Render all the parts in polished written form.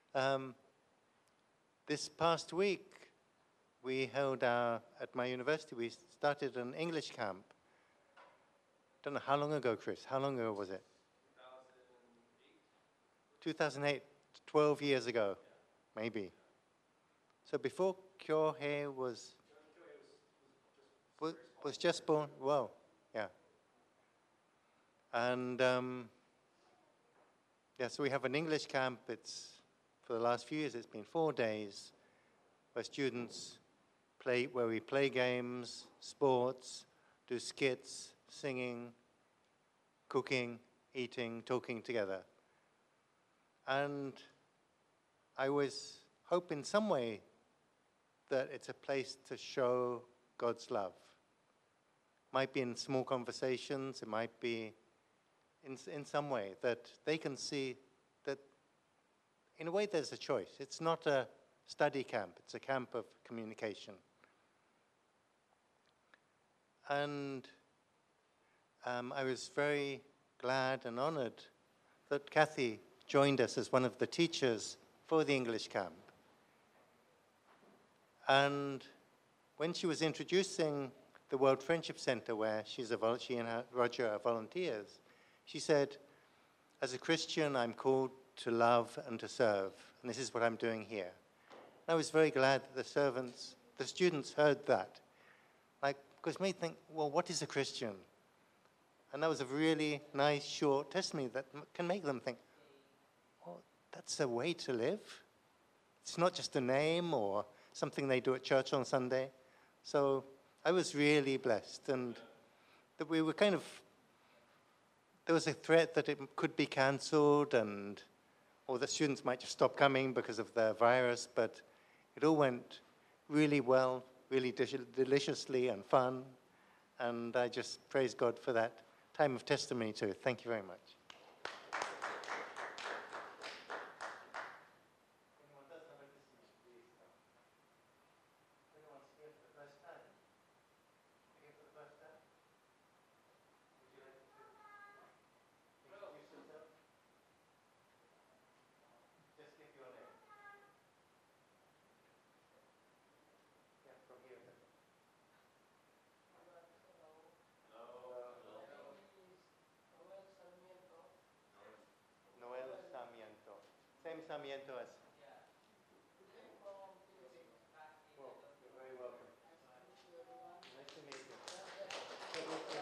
Um, this past week, we held at my university, we started an English camp. Don't know how long ago, Chris. How long ago was it? 2008, 12 years ago, maybe. So before Kyohei was just born. Wow, yeah. And so we have an English camp. It's for the last few years. It's been 4 days, where students where we play games, sports, do skits, singing, cooking, eating, talking together. And I always hope in some way that it's a place to show God's love. Might be in small conversations, it might be in some way that they can see that in a way there's a choice. It's not a study camp, it's a camp of communication. And I was very glad and honored that Kathy joined us as one of the teachers for the English camp. And when she was introducing the World Friendship Center, where she and Roger are volunteers, she said, as a Christian, I'm called to love and to serve, and this is what I'm doing here. And I was very glad that the students heard that. Because it made me think, well, what is a Christian? And that was a really nice, short testimony that can make them think, well, that's a way to live. It's not just a name or something they do at church on Sunday. So I was really blessed. And that we were there was a threat that it could be cancelled or the students might just stop coming because of the virus, but it all went really well, really deliciously and fun. And I just praise God for that time of testimony too. Thank you very much. Same Sarmiento as. Well, you're very welcome. Nice to meet you.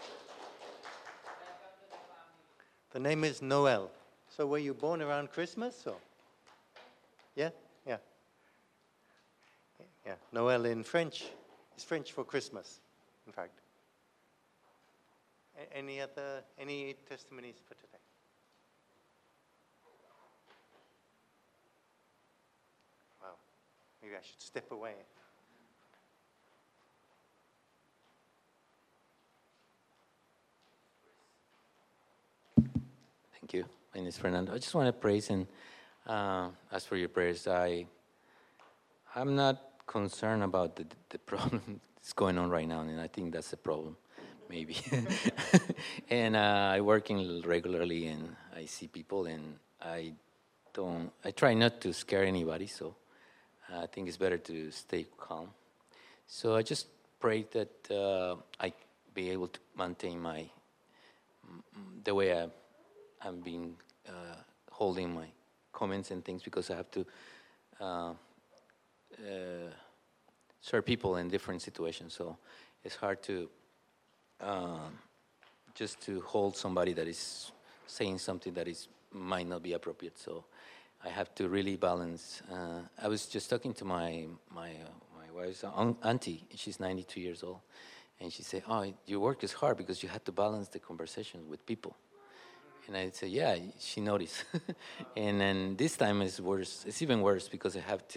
The name is Noel. So were you born around Christmas? Or? Yeah? Yeah. Yeah. Noel in French is French for Christmas, in fact. Any testimonies for today? Maybe I should step away. Thank you. My name is Fernando. I just want to praise and ask for your prayers. I'm not concerned about the problem that's going on right now, and I think that's the problem, maybe. And I work regularly, and I see people, and I try not to scare anybody, so I think it's better to stay calm. So I just pray that I be able to maintain the way I'm been holding my comments and things, because I have to serve people in different situations. So it's hard to just to hold somebody that is saying something that might not be appropriate. So I have to really balance. I was just talking to my wife's auntie. She's 92 years old, and she said, "Oh, your work is hard because you have to balance the conversations with people." And I said, "Yeah." She noticed. And then this time is worse. It's even worse because I have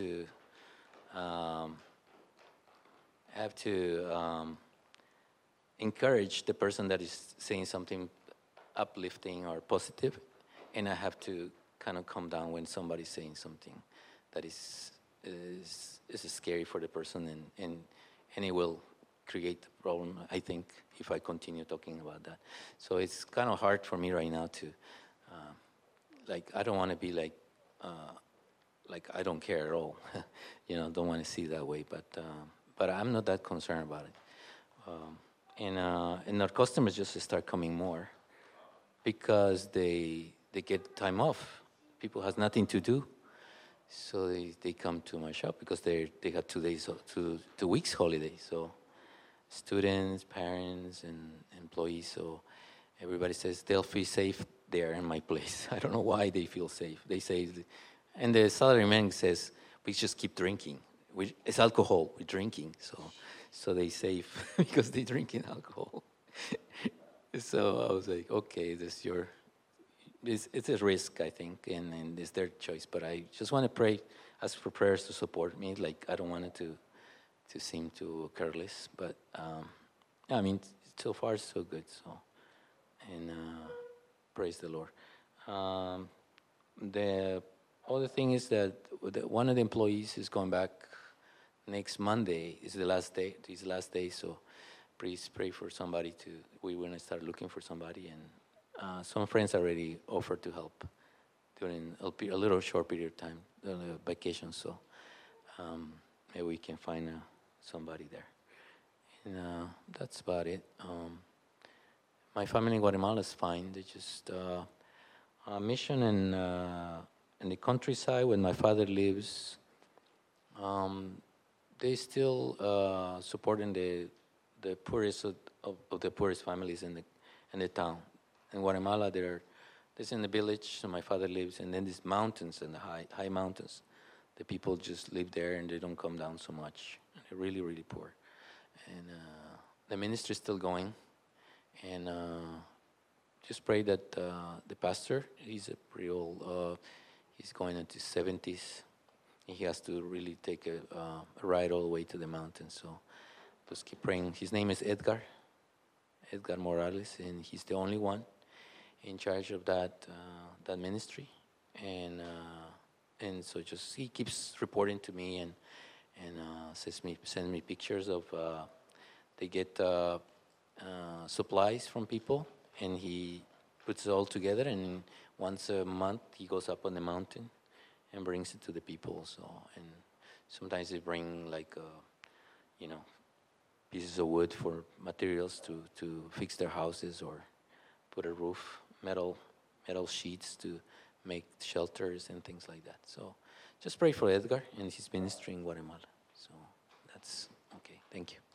to encourage the person that is saying something uplifting or positive, and I have to kind of calm down when somebody's saying something that is scary for the person, and it will create a problem, I think, if I continue talking about that. So it's kind of hard for me right now to, I don't want to be like I don't care at all. Don't want to see it that way. But I'm not that concerned about it. And our customers just start coming more because they get time off. People has nothing to do, so they come to my shop because they got 2 days, 2 weeks holiday. So students, parents, and employees. So everybody says they'll feel safe there in my place. I don't know why they feel safe. They say, and the salaryman says, we just keep drinking. It's alcohol. We're drinking. So they save because they're drinking alcohol. So I was like, okay, it's a risk, I think, and it's their choice. But I just want to pray, ask for prayers to support me. Like, I don't want it to seem too careless. But, I mean, so far, so good. So, and praise the Lord. The other thing is that one of the employees is going back next Monday. Is the last day. His last day. So please pray for somebody we're going to start looking for somebody. And some friends already offered to help during a little short period of time, vacation. So maybe we can find somebody there. And that's about it. My family in Guatemala is fine. They just a mission in the countryside where my father lives. They still supporting the poorest of the poorest families in the town. In Guatemala, there's in the village, so my father lives, and then these mountains and the high mountains. The people just live there and they don't come down so much. They're really, really poor. And the ministry is still going. And just pray that the pastor, he's a pretty old, he's going into his 70s. And he has to really take a ride all the way to the mountains. So just keep praying. His name is Edgar Morales, and he's the only one in charge of that ministry. And so just he keeps reporting to me and send me pictures of they get supplies from people, and he puts it all together, and once a month he goes up on the mountain and brings it to the people. So, and sometimes they bring like pieces of wood for materials to fix their houses, or put a roof, metal sheets to make shelters and things like that. So just pray for Edgar and his ministry in Guatemala. So that's okay. Thank you.